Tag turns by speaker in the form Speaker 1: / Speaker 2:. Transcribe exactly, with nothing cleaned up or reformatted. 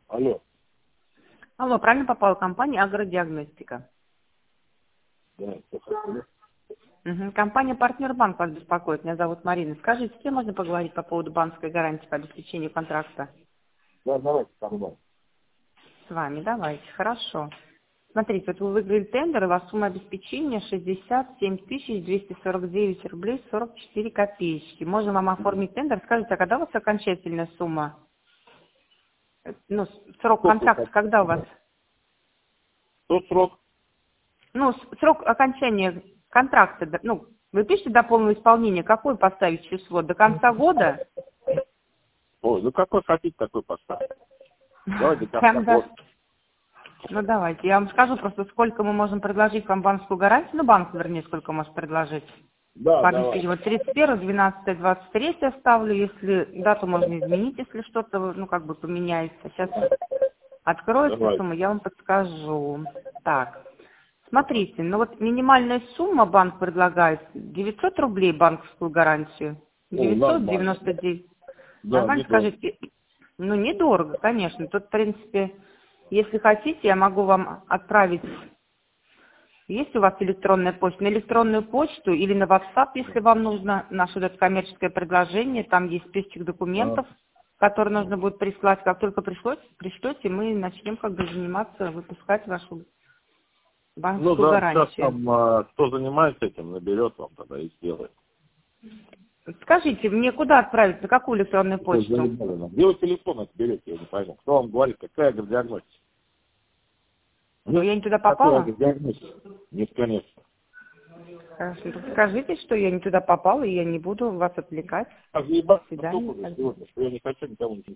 Speaker 1: Алло.
Speaker 2: Алло, правильно попала компания «Агродиагностика».
Speaker 1: Да, что хотели?
Speaker 2: Угу. Компания «Партнер Банк» вас беспокоит. Меня зовут Марина. Скажите, с кем можно поговорить по поводу банковской гарантии по обеспечению контракта?
Speaker 1: Да, давайте со мной.
Speaker 2: С вами, давайте. Хорошо. Смотрите, вот вы выиграли тендер, и у вас сумма обеспечения шестьдесят семь тысяч двести сорок девять рублей сорок четыре копеечки. Можем вам оформить тендер. Скажите, а когда у вас окончательная сумма? Э, Ну, с- срок
Speaker 1: Сколько вы
Speaker 2: контракта,
Speaker 1: хотите?
Speaker 2: когда у вас?
Speaker 1: Тот срок?
Speaker 2: Ну, с- срок окончания контракта, да, ну, вы пишете до полного исполнения, какое поставить число? До конца года?
Speaker 1: Ой, ну какой хотите, такой поставить. Давайте до конца
Speaker 2: Прям до...
Speaker 1: года.
Speaker 2: Ну, давайте. Я вам скажу просто, сколько мы можем предложить вам банковскую гарантию. Ну, банк, вернее, сколько может предложить.
Speaker 1: Да,
Speaker 2: По
Speaker 1: давай.
Speaker 2: обеспечению. Вот тридцать первое, двенадцатое, двадцать третье ставлю. Если дату можно изменить, если что-то, ну, как бы поменяется. Сейчас открою всю
Speaker 1: Давай.
Speaker 2: сумму, я вам подскажу. Так. Смотрите, ну вот минимальная сумма банк предлагает девятьсот рублей банковскую гарантию.
Speaker 1: Ну,
Speaker 2: девятьсот
Speaker 1: нормально.
Speaker 2: девяносто девять.
Speaker 1: Да,
Speaker 2: Нормально,
Speaker 1: недорого.
Speaker 2: скажите? Ну, недорого, конечно. Тут, в принципе, если хотите, я могу вам отправить. Есть у вас электронная почта? На электронную почту или на WhatsApp, если вам нужно, наше вот это коммерческое предложение. Там есть список
Speaker 1: А,
Speaker 2: документов, которые нужно будет прислать. Как только пришлете, пришлете, мы начнем как бы заниматься, выпускать вашу
Speaker 1: Ну
Speaker 2: банковскую
Speaker 1: да, сейчас
Speaker 2: гарантию.
Speaker 1: там, а, кто занимается этим, наберет вам тогда и сделает.
Speaker 2: Скажите, мне куда отправить, на какую электронную
Speaker 1: Кто
Speaker 2: почту?
Speaker 1: занимали нам? Где вы телефон отберете, я не пойму. Кто вам говорит, какая агродиагностика?
Speaker 2: Ну,
Speaker 1: Ну,
Speaker 2: я не туда
Speaker 1: какой
Speaker 2: попала?
Speaker 1: агродиагностика? Нет, конечно.
Speaker 2: Хорошо, так скажите, что я не туда попала, и я не буду вас отвлекать.
Speaker 1: А
Speaker 2: До
Speaker 1: заебаться
Speaker 2: свидания.
Speaker 1: настолько уже сегодня, что я не хочу никому ничего